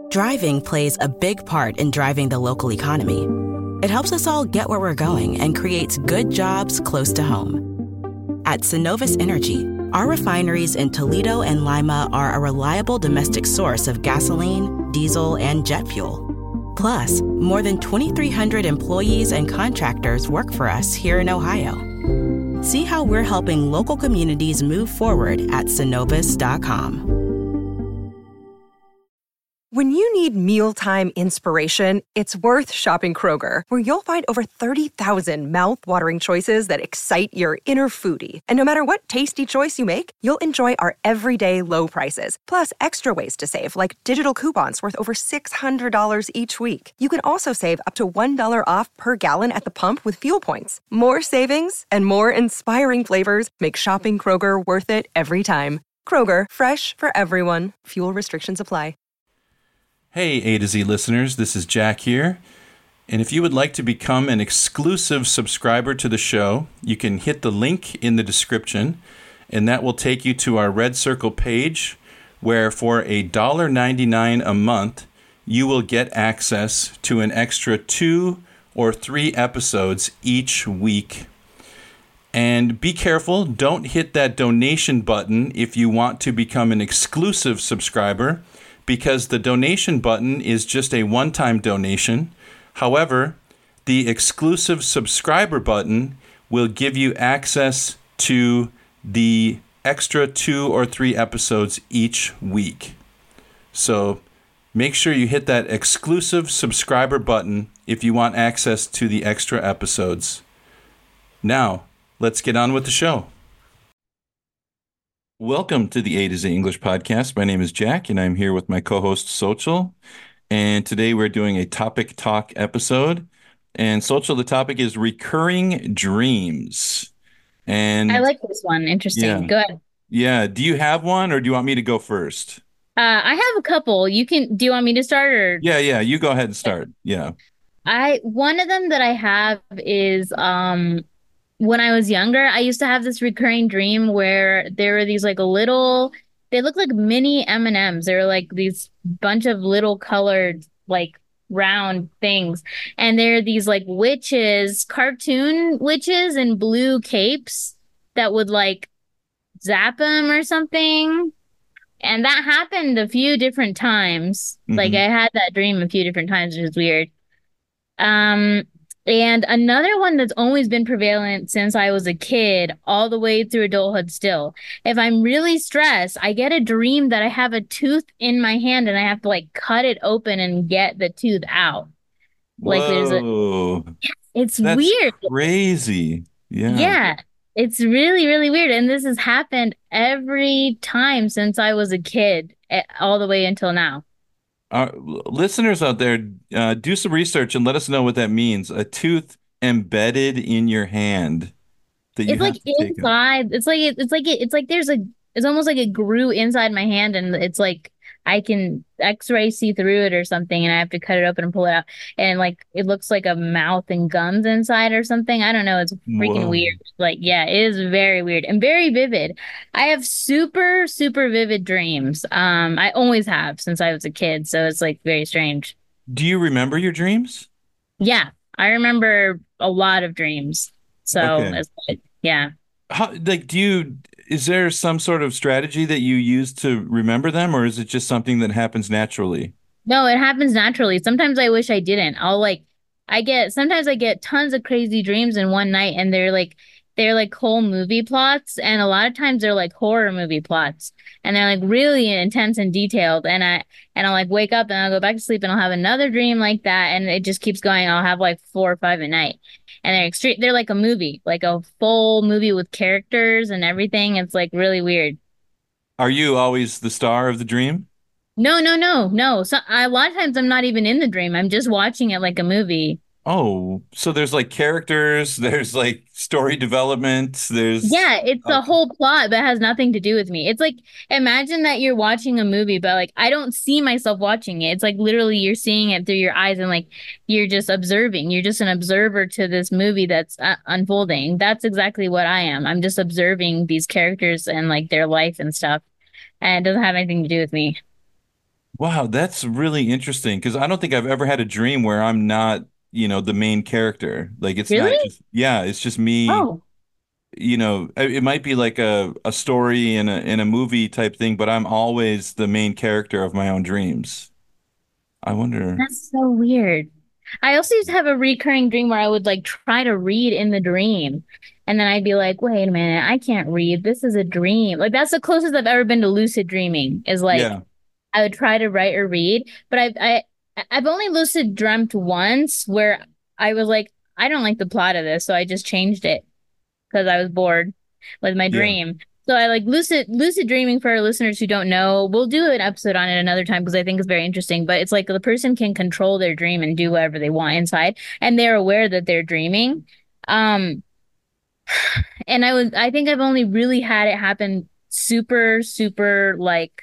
Driving plays a big part in driving the local economy. It helps us all get where we're going and creates good jobs close to home. At Synovus Energy, our refineries in Toledo and Lima are a reliable domestic source of gasoline, diesel, and jet fuel. Plus, more than 2,300 employees and contractors work for us here in Ohio. See how we're helping local communities move forward at Synovus.com. When you need mealtime inspiration, it's worth shopping Kroger, where you'll find over 30,000 mouth-watering choices that excite your inner foodie. And no matter what tasty choice you make, you'll enjoy our everyday low prices, plus extra ways to save, like digital coupons worth over $600 each week. You can also save up to $1 off per gallon at the pump with fuel points. More savings and more inspiring flavors make shopping Kroger worth it every time. Kroger, fresh for everyone. Fuel restrictions apply. Hey, A to Z listeners, this is Jack here. And if you would like to become an exclusive subscriber to the show, you can hit the link in the description, and that will take you to our Red Circle page, where for $1.99 a month, you will get access to an extra 2 or 3 episodes each week. And be careful, don't hit that donation button if you want to become an exclusive subscriber, because the donation button is just a one-time donation. However, the exclusive subscriber button will give you access to the extra 2 or 3 episodes each week. So make sure you hit that exclusive subscriber button if you want access to the extra episodes. Now, let's get on with the show. Welcome to the A to Z English podcast. My name is Jack, and I'm here with my co-host, Sochil. And today we're doing a topic talk episode. And Sochil, the topic is recurring dreams. And I like this one. Interesting. Yeah. Go ahead. Yeah. Do you have one, or do you want me to go first? I have a couple. Do you want me to start or? Yeah. You go ahead and start. Yeah. One of them that I have is, when I was younger, I used to have this recurring dream where there were these like they look like mini M&Ms. They were like these bunch of little colored, like round things. And there are these like witches, cartoon witches in blue capes that would like zap them or something. And that happened a few different times. Mm-hmm. Like I had that dream a few different times, which is weird. And another one that's always been prevalent since I was a kid, all the way through adulthood still. If I'm really stressed, I get a dream that I have a tooth in my hand and I have to like cut it open and get the tooth out. Like Whoa. It's That's weird. Crazy. Yeah. Yeah. It's really, really weird. And this has happened every time since I was a kid, all the way until now. Listeners out there, do some research and let us know what that means. A tooth embedded in your hand that you It's have like to take out. inside. It's almost like it grew inside my hand, and it's like I can X-ray see through it or something, and I have to cut it open and pull it out, and like it looks like a mouth and gums inside or something. I don't know. It's freaking Whoa. weird. Like, yeah, it is very weird and very vivid. I have super, super vivid dreams. I always have since I was a kid, so it's like very strange. Do you remember your dreams? Yeah, I remember a lot of dreams. So Okay. it's like, yeah. Is there some sort of strategy that you use to remember them, or is it just something that happens naturally? No, it happens naturally. Sometimes I wish I didn't. Sometimes I get tons of crazy dreams in one night, and they're like whole movie plots, and a lot of times they're like horror movie plots, and they're like really intense and detailed, and I'll like wake up and I'll go back to sleep and I'll have another dream like that, and it just keeps going. I'll have like 4 or 5 at night. And they're extreme. They're like a movie, like a full movie with characters and everything. It's like really weird. Are you always the star of the dream? No. So a lot of times I'm not even in the dream. I'm just watching it like a movie. Oh, so there's like characters, there's like story development, Yeah, it's a whole plot that has nothing to do with me. It's like, imagine that you're watching a movie, but like I don't see myself watching it. It's like literally you're seeing it through your eyes, and like you're just observing. You're just an observer to this movie that's unfolding. That's exactly what I am. I'm just observing these characters and like their life and stuff, and it doesn't have anything to do with me. Wow, that's really interesting because I don't think I've ever had a dream where I'm not, the main character. Like it's not Really? just, yeah, it's just me. Oh, It might be like a story in a movie type thing, but I'm always the main character of my own dreams. I wonder. that's so weird. I also used to have a recurring dream where I would like try to read in the dream. And then I'd be like, wait a minute, I can't read. This is a dream. Like that's the closest I've ever been to lucid dreaming is like Yeah. I would try to write or read, but I've only lucid dreamt once where I was like, I don't like the plot of this, so I just changed it because I was bored with my Yeah. dream. So I like lucid dreaming for our listeners who don't know. We'll do an episode on it another time because I think it's very interesting. But it's like the person can control their dream and do whatever they want inside, and they're aware that they're dreaming. Um, and I think I've only really had it happen super, super like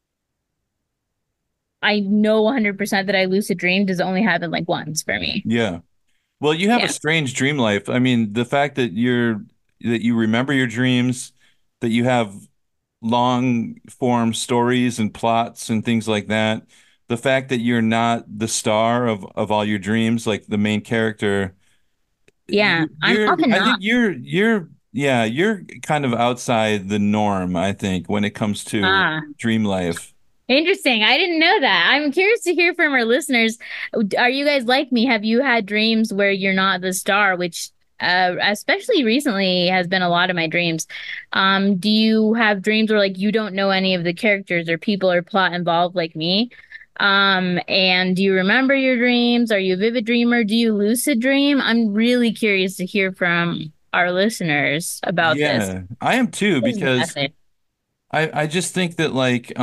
I know 100% that I lucid dreamed has only happened like once for me. Yeah. Well, you have a Yeah. strange dream life. I mean, the fact that you remember your dreams, that you have long form stories and plots and things like that. The fact that you're not the star of all your dreams, like the main character, Yeah. I'm often I not. think yeah, you're kind of outside the norm, I think, when it comes to Ah. dream life. Interesting. I didn't know that. I'm curious to hear from our listeners. Are you guys like me? Have you had dreams where you're not the star, which especially recently has been a lot of my dreams. Do you have dreams where like you don't know any of the characters or people or plot involved like me? And do you remember your dreams? Are you a vivid dreamer? Do you lucid dream? I'm really curious to hear from our listeners about this. Yeah, I am too, This is the because message. I just think that like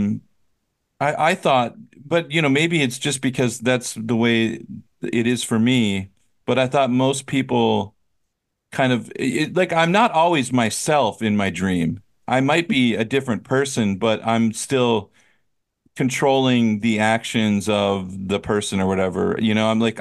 I thought, but maybe it's just because that's the way it is for me. But I thought most people kind of like I'm not always myself in my dream. I might be a different person, but I'm still controlling the actions of the person or whatever. I'm like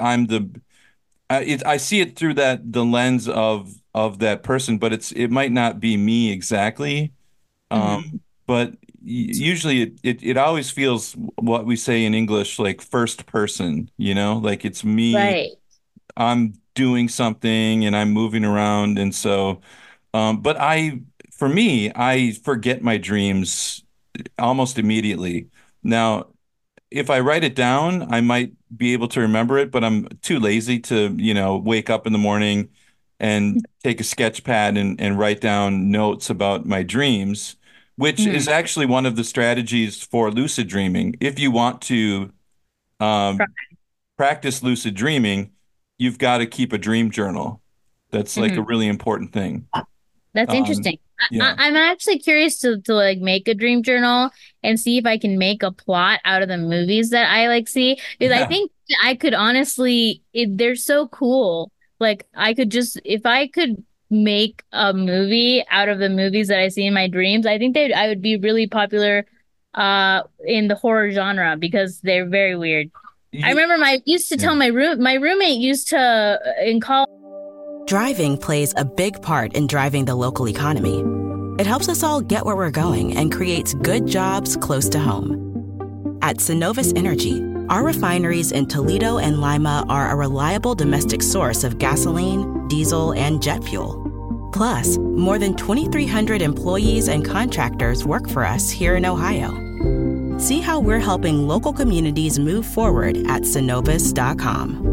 I see it through the lens of that person, but it might not be me exactly. Um, Mhm. but usually it always feels what we say in English, like first person, like it's me, Right. I'm doing something and I'm moving around. And so, but for me, I forget my dreams almost immediately. Now, if I write it down, I might be able to remember it, but I'm too lazy to, wake up in the morning and take a sketch pad and write down notes about my dreams, which is Mhm. actually one of the strategies for lucid dreaming. If you want to um, practice lucid dreaming, you've got to keep a dream journal. That's like a Mhm. really important thing. That's Um, interesting. yeah. I'm actually curious to like make a dream journal and see if I can make a plot out of the movies that I like see because I Yeah. think I could honestly they're so cool. Like I could just if I could make a movie out of the movies that I see in my dreams, I think that I would be really popular in the horror genre because they're very weird. I You, remember my used to yeah. tell my roommate used to in college. Driving plays a big part in driving the local economy. It helps us all get where we're going and creates good jobs close to home. At Synovus Energy, our refineries in Toledo and Lima are a reliable domestic source of gasoline, diesel, and jet fuel. Plus, more than 2,300 employees and contractors work for us here in Ohio. See how we're helping local communities move forward at Synovus.com.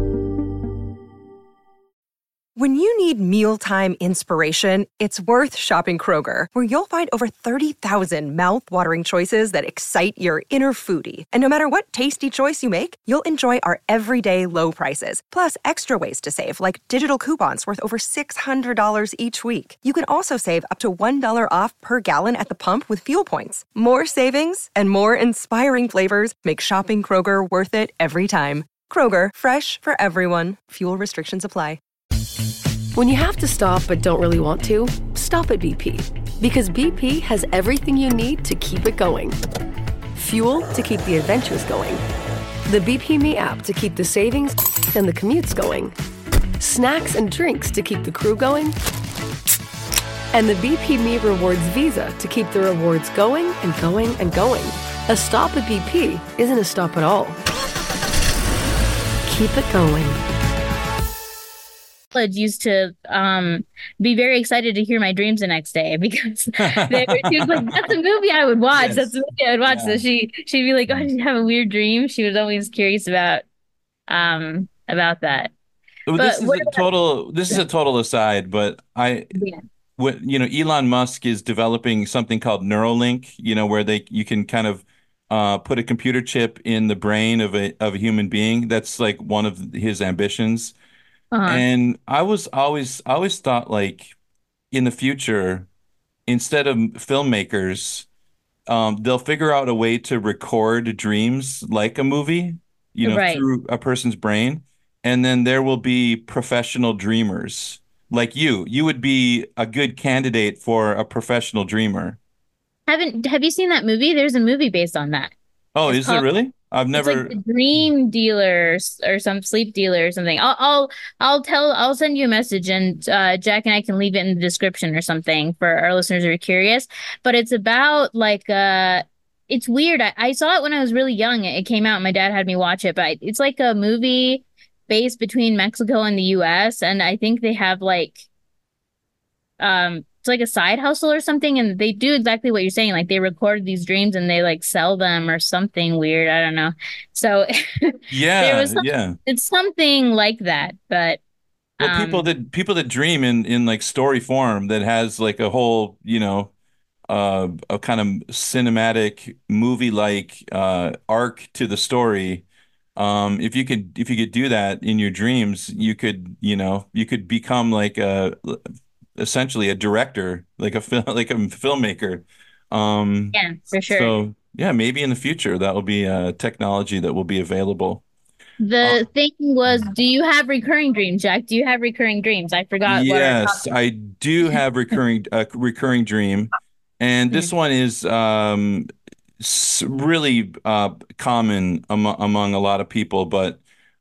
When you need mealtime inspiration, it's worth shopping Kroger, where you'll find over 30,000 mouth-watering choices that excite your inner foodie. And no matter what tasty choice you make, you'll enjoy our everyday low prices, plus extra ways to save, like digital coupons worth over $600 each week. You can also save up to $1 off per gallon at the pump with fuel points. More savings and more inspiring flavors make shopping Kroger worth it every time. Kroger, fresh for everyone. Fuel restrictions apply. When you have to stop but don't really want to, stop at BP. Because BP has everything you need to keep it going. Fuel to keep the adventures going. The BP Me app to keep the savings and the commutes going. Snacks and drinks to keep the crew going. And the BP Me Rewards Visa to keep the rewards going and going and going. A stop at BP isn't a stop at all. Keep it going. College used to be very excited to hear my dreams the next day because she was like, "That's a movie I would watch. Yes. That's a movie I would watch." Yeah. So she'd be like, "Oh, did you have a weird dream?" She was always curious about that. Well, But what this is a total aside, but yeah. Elon Musk is developing something called Neuralink, where you can kind of put a computer chip in the brain of a human being. That's like one of his ambitions. Uh-huh. And I always thought, like, in the future, instead of filmmakers, they'll figure out a way to record dreams like a movie, Right. through a person's brain. And then there will be professional dreamers like you. You would be a good candidate for a professional dreamer. Have you seen that movie? There's a movie based on that. Oh, It's is it called really? I've It's like never. the Dream Dealer or some sleep dealer or something. I'll send you a message and Jack and I can leave it in the description or something for our listeners who are curious. But it's about like it's weird. I saw it when I was really young. It came out and my dad had me watch it, but it's like a movie based between Mexico and the US, and I think they have like it's like a side hustle or something, and they do exactly what you're saying, like they record these dreams and they like sell them or something weird, I don't know. So there Yeah, was yeah. it's something like that, but Well, um people that dream in like story form that has like a whole, a kind of cinematic movie like arc to the story. If you could do that in your dreams, you could become like essentially a director, like a film, like a filmmaker. Um, yeah, for sure. so yeah, maybe in the future that will be technology that will be available. Uh, The thing was, do you have recurring dreams, Jack? Do you have recurring dreams? I forgot what our yes, topic. I do have recurring dream, and Hmm. this one is really common among a lot of people. But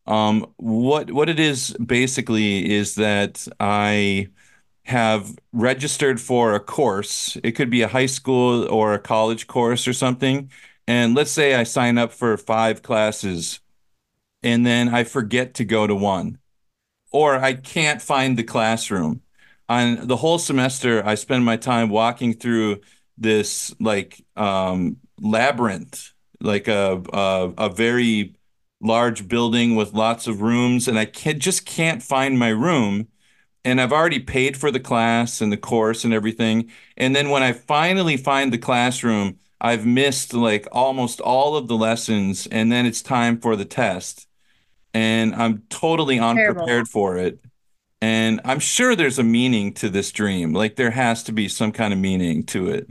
what it is basically is that I have registered for a course. It could be a high school or a college course or something. And let's say I sign up for 5 classes and then I forget to go to one, or I can't find the classroom. On the whole semester, I spend my time walking through this like labyrinth, like a very large building with lots of rooms, and I just can't find my room. And I've already paid for the class and the course and everything. And then when I finally find the classroom, I've missed like almost all of the lessons, and then it's time for the test. And I'm totally Terrible. unprepared for it. And I'm sure there's a meaning to this dream. Like there has to be some kind of meaning to it.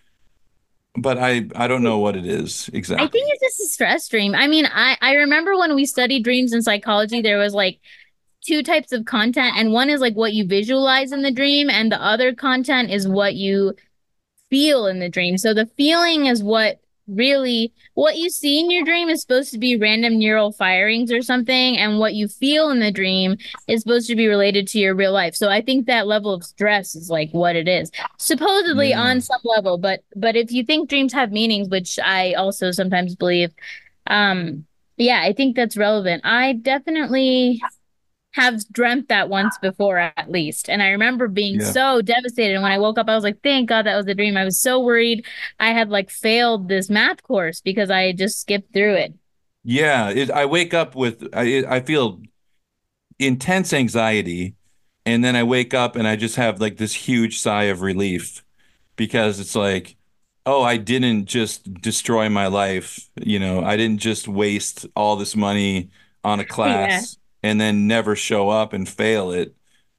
But I don't know what it is I think exactly. it's just a stress dream. I mean, I remember when we studied dreams in psychology, there was like two types of content, and one is like what you visualize in the dream, and the other content is what you feel in the dream. So the feeling is what you see in your dream is supposed to be random neural firings or something, and what you feel in the dream is supposed to be related to your real life. So I think that level of stress is like what it is, supposedly Yeah. on some level. But if you think dreams have meanings, which I also sometimes believe, um, yeah, I think that's relevant. I definitely have dreamt that once before at least. And I remember being Yeah. so devastated. And when I woke up, I was like, thank God that was a dream. I was so worried I had like failed this math course because I had just skipped through it. Yeah. I wake up with I feel intense anxiety, and then I wake up and I just have like this huge sigh of relief because it's like, oh, I didn't just destroy my life. I didn't just waste all this money on a Yeah. class and then never show up and fail it.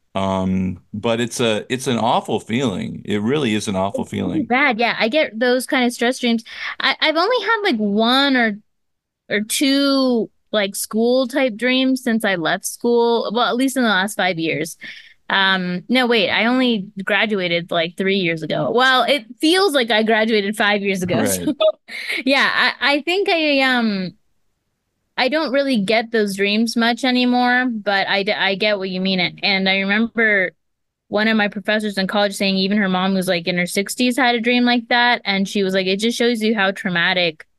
But it's an awful feeling. It really is an awful It's really feeling. bad. Yeah. I get those kind of stress dreams. I've only had like one or two like school type dreams since I left school. Well, at least in the last 5 years. No, wait, I only graduated like 3 years ago. Well, it feels like I graduated 5 years ago. Right. So yeah, I think I don't really get those dreams much anymore, but I get what you mean it. And I remember one of my professors in college saying even her mom was like in her 60s had a dream like that, and she was like, it just shows you how traumatic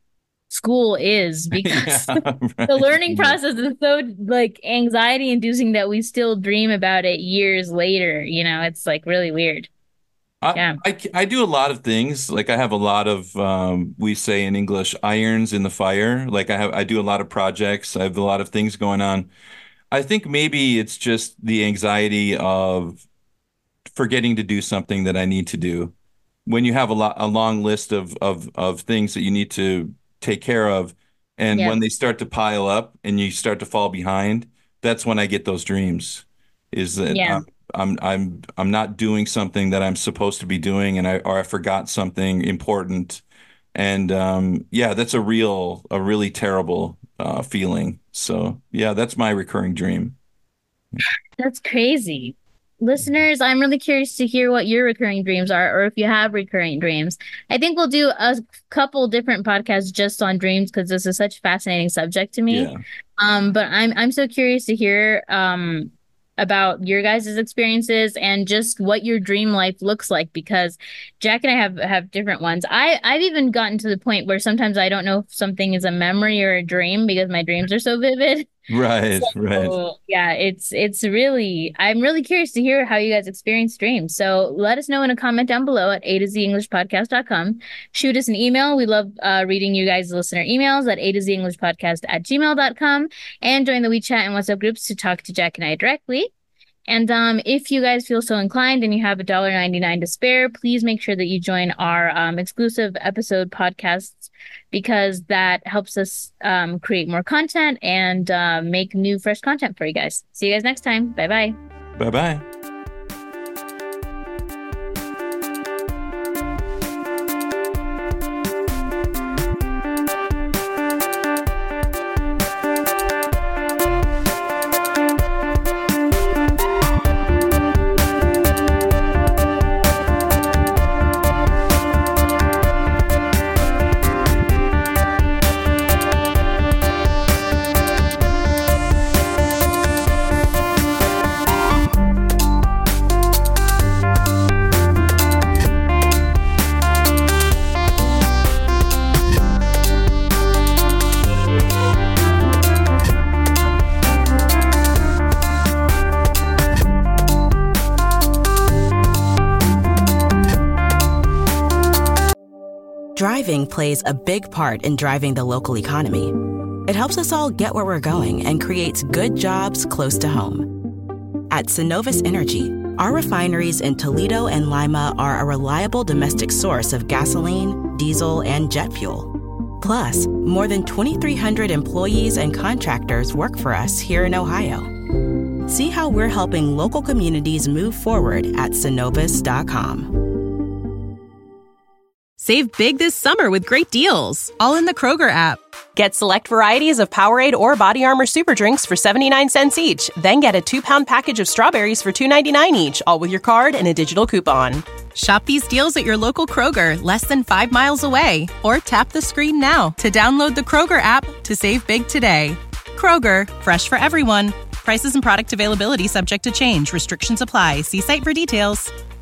school is, because right. the learning process is so like anxiety inducing that we still dream about it years later. It's like really weird. Yeah. I do a lot of things. Like I have a lot of we say in English irons in the fire. Like I do a lot of projects. I have a lot of things going on. I think maybe it's just the anxiety of forgetting to do something that I need to do. When you have a long list of things that you need to take care of, and Yeah. when they start to pile up and you start to fall behind, that's when I get those dreams. Is that Yeah. I'm not doing something that I'm supposed to be doing, and I forgot something important, and yeah, that's a really terrible feeling. So yeah, that's my recurring dream. That's crazy. Listeners, I'm really curious to hear what your recurring dreams are, or if you have recurring dreams. I think we'll do a couple different podcasts just on dreams because this is such a fascinating subject to me. Yeah. But I'm so curious to hear about your guys' experiences and just what your dream life looks like, because Jack and I have different ones. I've even gotten to the point where sometimes I don't know if something is a memory or a dream because my dreams are so vivid. Right, right. So yeah, I'm really curious to hear how you guys experience dreams. So let us know in a comment down below at a2zenglishpodcast.com. Shoot us an email. We love reading you guys' listener emails at a2zenglishpodcast@gmail.com, and join the WeChat and WhatsApp groups to talk to Jack and I directly. And if you guys feel so inclined and you have $1.99 to spare, please make sure that you join our exclusive episode podcasts, because that helps us create more content and make new, fresh content for you guys. See you guys next time. Bye-bye. Bye-bye. Driving plays a big part in driving the local economy. It helps us all get where we're going and creates good jobs close to home. At Synovus Energy, our refineries in Toledo and Lima are a reliable domestic source of gasoline, diesel, and jet fuel. Plus, more than 2,300 employees and contractors work for us here in Ohio. See how we're helping local communities move forward at Synovus.com. Save big this summer with great deals, all in the Kroger app. Get select varieties of Powerade or Body Armor Super Drinks for 79 cents each. Then get a 2-pound package of strawberries for $2.99 each, all with your card and a digital coupon. Shop these deals at your local Kroger, less than 5 miles away. Or tap the screen now to download the Kroger app to save big today. Kroger, fresh for everyone. Prices and product availability subject to change. Restrictions apply. See site for details.